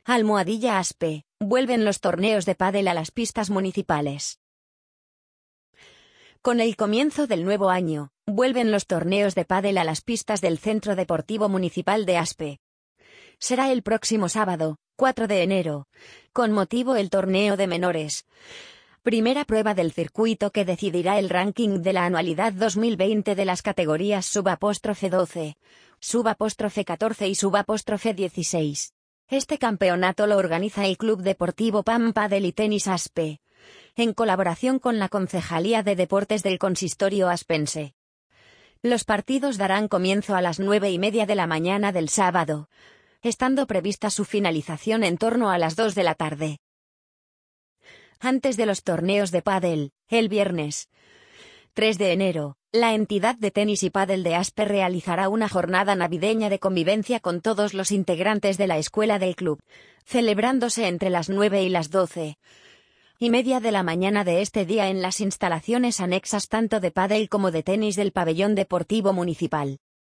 Almohadilla Aspe, vuelven los torneos de pádel a las pistas municipales. Con el comienzo del nuevo año, vuelven los torneos de pádel a las pistas del Centro Deportivo Municipal de Aspe. Será el próximo sábado, 4 de enero, con motivo el torneo de menores. Primera prueba del circuito que decidirá el ranking de la anualidad 2020 de las categorías sub-12, sub-14 y sub-16. Este campeonato lo organiza el Club Deportivo PAM Pádel y Tenis Aspe, en colaboración con la Concejalía de Deportes del Consistorio aspense. Los partidos darán comienzo a las 9:30 de la mañana del sábado, estando prevista su finalización en torno a las 2 de la tarde. Antes de los torneos de pádel, el viernes 3 de enero, la entidad de tenis y pádel de Aspe realizará una jornada navideña de convivencia con todos los integrantes de la escuela del club, celebrándose entre las 9 y las 12:30 de la mañana de este día en las instalaciones anexas tanto de pádel como de tenis del pabellón deportivo municipal.